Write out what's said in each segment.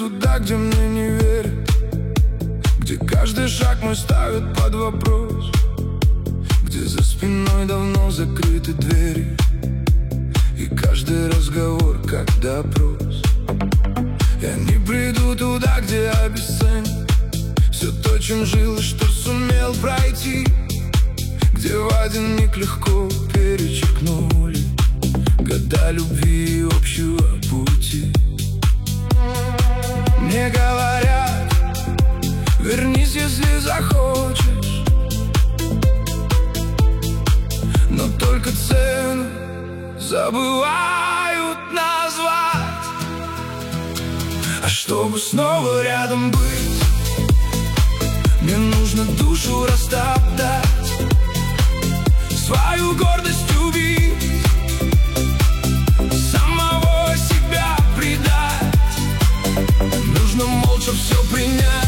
туда, где мне не верят, где каждый шаг мой ставят под вопрос, где за спиной давно закрыты двери, и каждый разговор как допрос. Я не приду туда, где обесценят все то, чем жил и что сумел пройти, где в один миг легко перечеркнули года любви и общего пути. Мне говорят: вернись, если захочешь, но только цену забывают назвать. А чтобы снова рядом быть, мне нужно душу растоптать, свою гордость убить, самого себя предать. Нужно молча все принять,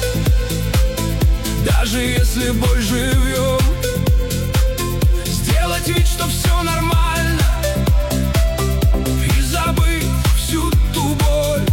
даже если боль живьем, сделать вид, что все нормально, и забыть всю ту боль.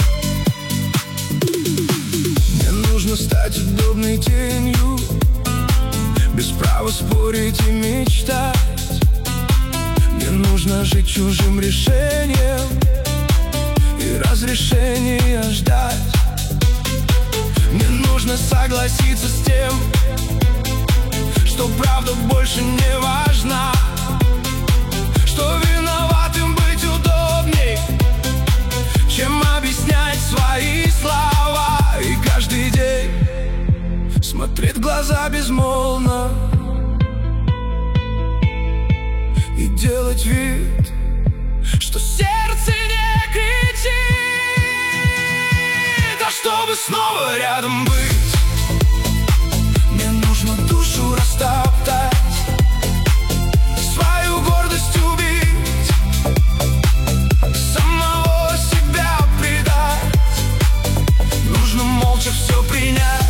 Мне нужно стать удобной тенью, без права спорить и мечтать. Мне нужно жить чужим решением и разрешения ждать. Мне нужно согласиться с тем, что правда больше не важна, что виноватым быть удобней, чем объяснять свои слова. И каждый день смотреть в глаза безмолвно и делать вид, что сердце не кричит. А чтобы снова рядом быть, мне нужно душу растоптать, свою гордость убить, самого себя предать. Нужно молча все принять,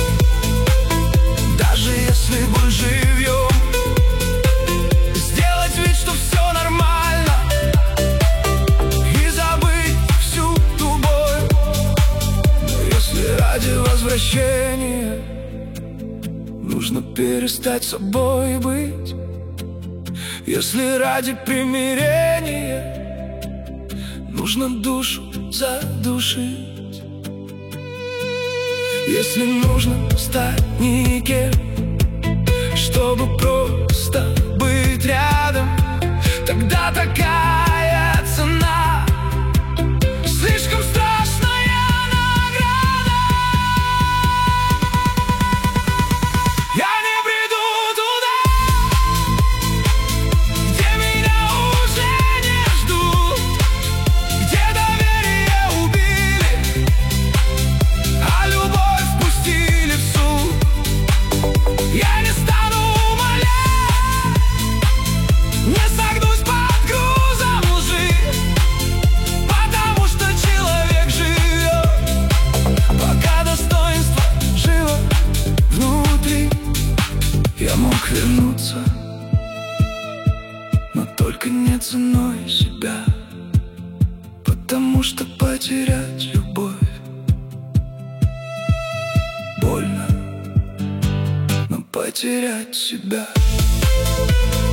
даже если боль живьем, сделать вид, что все нормально, и забыть всю ту боль. Но если ради возвращения нужно перестать собой быть, если ради примирения нужно душу задушить, если нужно стать никем, чтобы просто быть рядом, тогда такая цена слишком страшная награда. Я не приду туда, где меня уже не ждут, где доверие убили, а любовь пустили в суд. Я не стану умолять, не согнусь под грузом лжи, потому что человек живет, пока достоинство живо внутри. Я мог вернуться, но только не ценой себя, потому что потерять любовь больно, но потерять себя